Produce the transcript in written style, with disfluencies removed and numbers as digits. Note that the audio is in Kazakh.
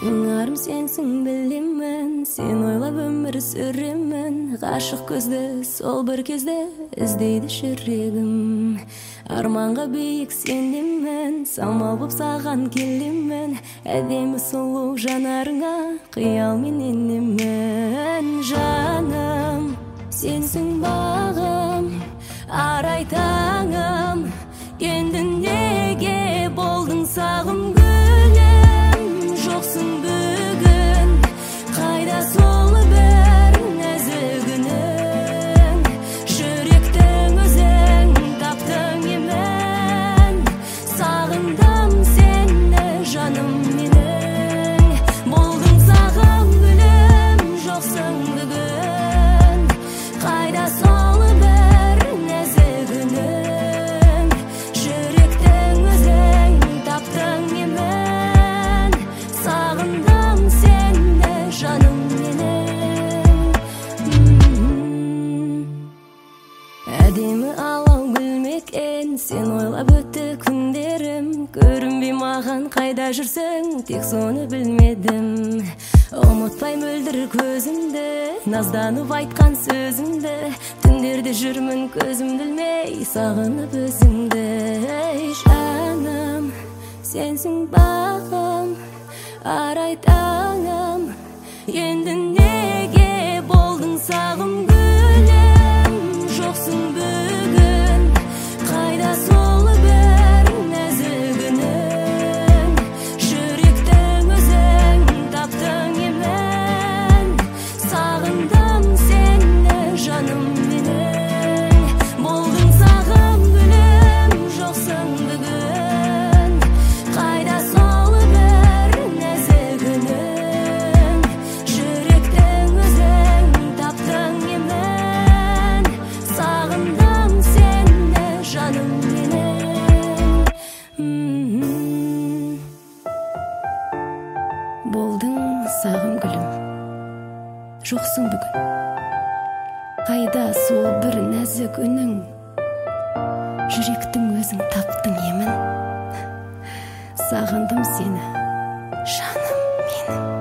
Сыңарым сенсің білемін, сен ойлап өмір сүремін. Ғашық көзді сол бір кезде іздейді жүрегім. Арманға биік сендемін, самал боп саған келемін. Әдемі сұлу жанарыңа қиялмен енемін. Жаным, сенсің бағым, арай таңым. Енді неге болдың сағым гүлім? Жоқсың бүгін, қайда сол бір нәзігінің? Жүректің өзің таптың емен. Сағындым сені жаным менің. Болдың сағым гүлім, жоқсың бүгін, қайда сол бір нәзігінің? Жүректің өзің таптың емен. Сағындым сені жаным менің. Әдемі алау гүлмекен, сен ойлап өтті күндерім. Көрінбей маған қайда жүрсің, тек соны білмедім. Ұмытпай мөлдір көзімді, назданып айтқан сөзімді. Түндерде жүрмін көзімді ілмей, сағынып өзіңді. Жаным, сенсің бағым, арай таңым. Енді неге болдың сағым гүлім? Жоқсың бүгін, қайда сол бір нәзігінің? Жүректің өзің таптың емен. Сағындым сені жаным менің. Болдың сағым гүлім, жоқсың бүгін, қайда сол бір нәзігінің? Жүректің өзің таптың емен. Сағындым сені жаным менің. Болдың сағым гүлім, жоқсың бүгін, қайда сол бір нәзік үнің? Жүректің өзің таптың емін. Сағындым сені жаным менің.